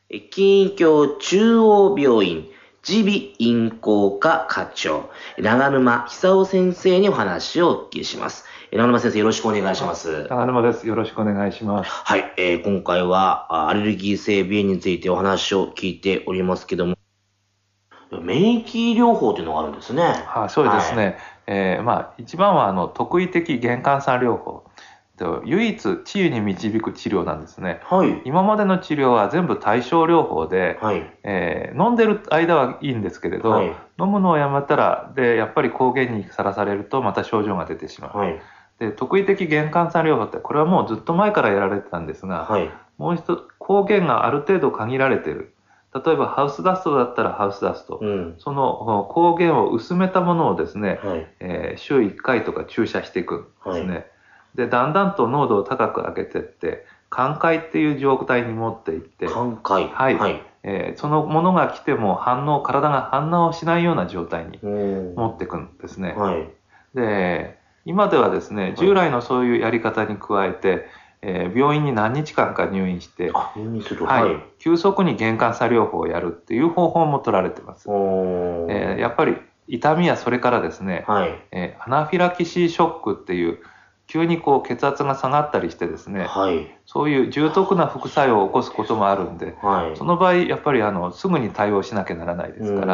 近畿中央病院耳鼻咽喉科課長、長沼久夫先生にお話をお聞きします。長沼先生、よろしくお願いします。 長沼です。よろしくお願いします。 はい、今回はアレルギー性鼻炎についてお話を聞いておりますけども、免疫療法というのがあるんですね。 そうですね。一番は特異的原幹散療法。唯一治癒に導く治療なんですね。 はい。 今までの治療は全部対症療法で、 はい。 飲んでる間はいいんですけれど、 はい。 飲むのをやめたら、やっぱり抗原にさらされるとまた症状が出てしまう。 はい。 で、特異的原幹散療法って、これはもうずっと前からやられてたんですが、 はい。 もう一つ、抗原がある程度限られている。例えばハウスダストだったらハウスダスト、その抗原を薄めたものをですね、週1回とか注射していくんですね。で、だんだんと濃度を高く上げていって、寛解っていう状態に持っていって、 寛解。 はい。そのものが来ても体が反応しないような状態に持っていくんですね。で、今ではですね、従来のそういうやり方に加えて、病院に何日間か入院して、急速に原幹散療法をやるっていう方法も取られています。やっぱり痛みやそれからですね、アナフィラキシーショックっていう、急に血圧が下がったりしてですね、そういう重篤な副作用を起こすこともあるんで、その場合やっぱりすぐに対応しなきゃならないですから、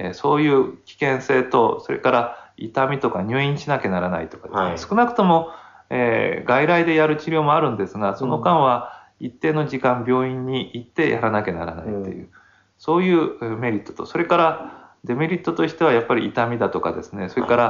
そういう危険性と、それから痛みとか入院しなきゃならないとかですね、少なくとも、外来でやる治療もあるんですが、その間は一定の時間病院に行ってやらなきゃならないっていう、そういうメリットと、それからデメリットとしてはやっぱり痛みだとかですね、それから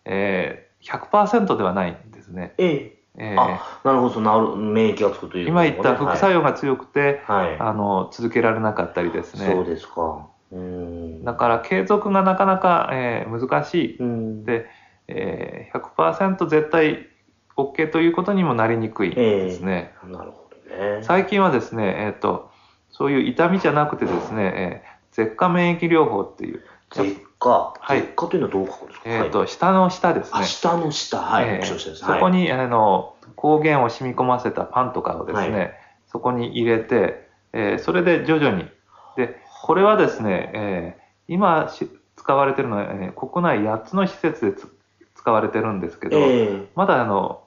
、100% ではないんですね。 なるほど、免疫がつくという、 今言った副作用が強くて、続けられなかったりですね。 そうですか。 だから継続がなかなか、難しい。で、100% 絶対 OK ということにもなりにくいですね。 なるほどね。 最近はですね、そういう痛みじゃなくてですね、舌下免疫療法っていう。 舌下というのはどう書くんですか？ 下の下ですね。 下の下。 そこに抗原を染み込ませたパンとかをですね、そこに入れて、それで徐々に。で、これはですね、今使われているのは、国内8つの施設で使われてるんですけど、まだ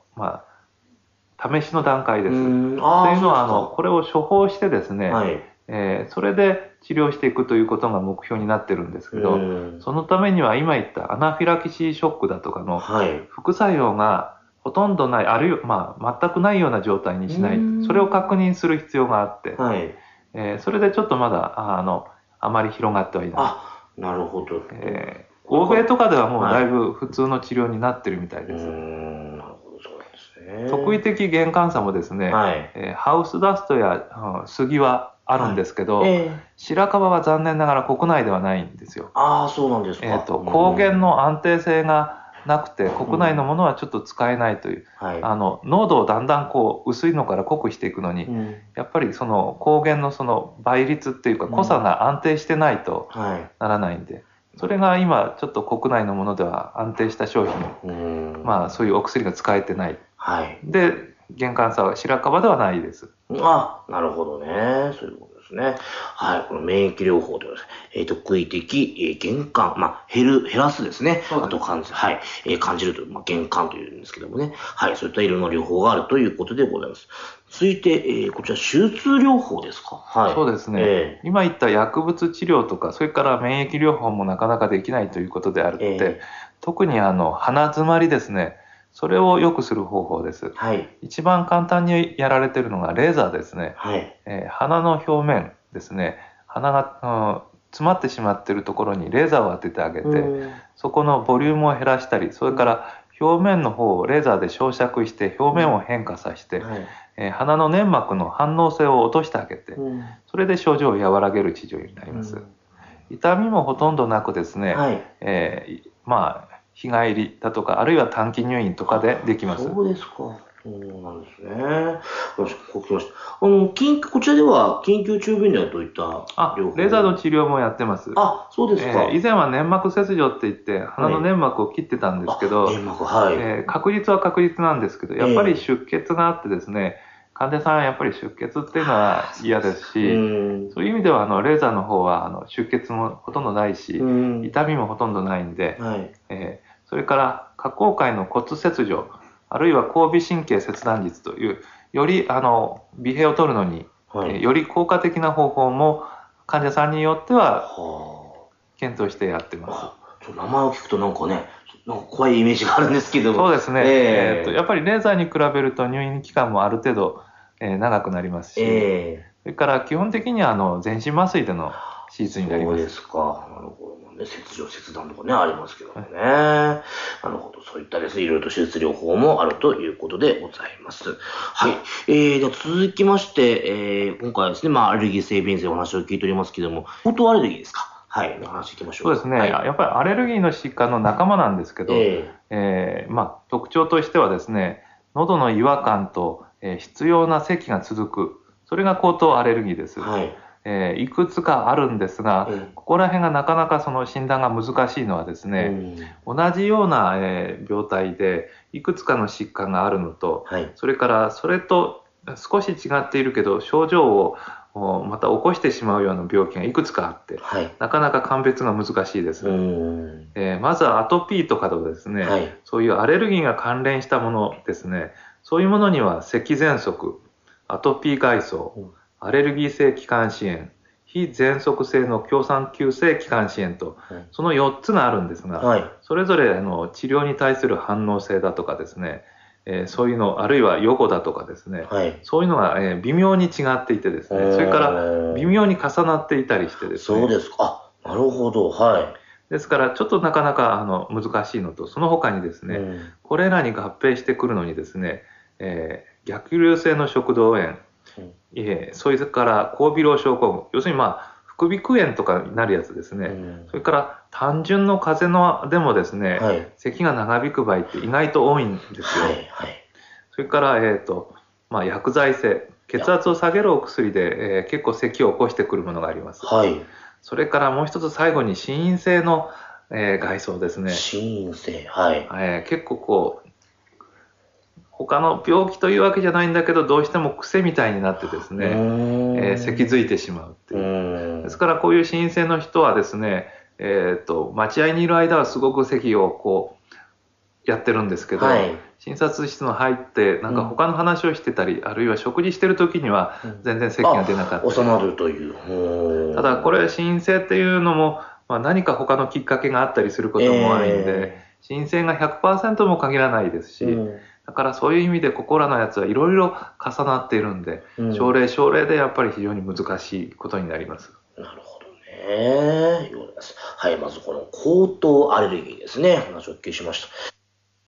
試しの段階です。というのは、これを処方してですね、それで治療していくということが目標になってるんですけど、そのためには今言ったアナフィラキシーショックだとかの副作用がほとんどない、あるいは、全くないような状態にしない、それを確認する必要があって、それでちょっとまだあまり広がってはいない。 なるほど。 欧米とかではもうだいぶ普通の治療になってるみたいです。特異的原幹散もですね、ハウスダストや杉はあるんですけど、白樺は残念ながら国内ではないんですよ。 そうなんですか。 抗原の安定性がなくて、国内のものはちょっと使えないという、濃度をだんだん薄いのから濃くしていくのに、やっぱりその抗原のその倍率っていうか濃さが安定してないとならないんで、それが今ちょっと国内のものでは安定した商品、そういうお薬が使えてない。で、原幹散は白樺ではないです。 なるほどね。そういうことですね。この免疫療法ということです。特異的原幹、減らすですね。あと感じるという、原幹というんですけどもね。そういったいろんな療法があるということでございます。続いて、こちら、手術療法ですか？ そうですね。今言った薬物治療とか、それから免疫療法もなかなかできないということであるって、特に鼻詰まりですね。それを良くする方法です。一番簡単にやられているのがレーザーですね。鼻の表面ですね。鼻が、詰まってしまっているところにレーザーを当ててあげて、そこのボリュームを減らしたり、それから表面の方をレーザーで焼灼して表面を変化させて、鼻の粘膜の反応性を落としてあげて、それで症状を和らげる治療になります。痛みもほとんどなくですね、日帰りだとか、あるいは短期入院とかでできます。 そうですか。そうなんですね。こちらでは緊急中病院ではどういった療法？ レーザーの治療もやってます。 そうですか。 以前は粘膜切除って言って鼻の粘膜を切ってたんですけど、確実は確実なんですけど、やっぱり出血があってですね、患者さんはやっぱり出血っていうのは嫌ですし、 そういう意味ではレーザーの方は出血もほとんどないし、痛みもほとんどないんで、それから下口界の骨切除、あるいは交尾神経切断術という、より尾柄を取るのに、より効果的な方法も患者さんによっては検討してやってます。 名前を聞くとなんかね、なんか怖いイメージがあるんですけども。 そうですね。やっぱりレーザーに比べると入院期間もある程度、長くなりますし、それから基本的には全身麻酔での手術になります。 そうですか。なるほど。切除、切断とかね、ありますけどもね。なるほど。そういったですね、いろいろと手術療法もあるということでございます。はい。では続きまして、今回はですね、アレルギー性鼻炎性お話を聞いておりますけども、本当アレルギーですか？はい。お話いきましょう。 そうですね。やっぱりアレルギーの疾患の仲間なんですけど、特徴としてはですね、喉の違和感と、必要な咳が続く。それが口頭アレルギーです。いくつかあるんですが、ここら辺がなかなかその診断が難しいのはですね、同じような、病態でいくつかの疾患があるのと、それからそれと少し違っているけど症状をまた起こしてしまうような病気がいくつかあって、なかなか鑑別が難しいです。まずはアトピーとかとですね、そういうアレルギーが関連したものですね、そういうものには咳喘息、アトピー外装、アレルギー性気管支炎、非喘息性の強酸球性気管支炎と、その4つがあるんですが、それぞれ治療に対する反応性だとかですね、そういうの、あるいは予後だとかですね、そういうのが、微妙に違っていてですね、それから微妙に重なっていたりしてですね。 そうですか。なるほど。 ですから、ちょっとなかなか難しいのと、その他にですね、これらに合併してくるのにですね、逆流性の食道炎、それから高微漏症候群、要するに副鼻腔炎とかになるやつですね、それから単純の風邪でもですね、咳が長引く場合って意外と多いんですよ。それから、薬剤性、血圧を下げるお薬で、結構咳を起こしてくるものがあります。それからもう一つ最後に心因性の、外装ですね。 心因性、 結構他の病気というわけじゃないんだけど、どうしても癖みたいになってですね、咳づいてしまうっていう。ですからこういう心因性の人はですね、待合にいる間はすごく咳をやってるんですけど、診察室の入ってなんか他の話をしてたり、あるいは食事してる時には全然咳が出なかったり、 収まるという。 ただこれ心因性っていうのも、何か他のきっかけがあったりすることも多いんで、心因性が 100% も限らないですし、だからそういう意味でここらのやつはいろいろ重なっているんで、症例でやっぱり非常に難しいことになります。 なるほどね。まずこの口頭アレルギーですね。話をお聞きしました。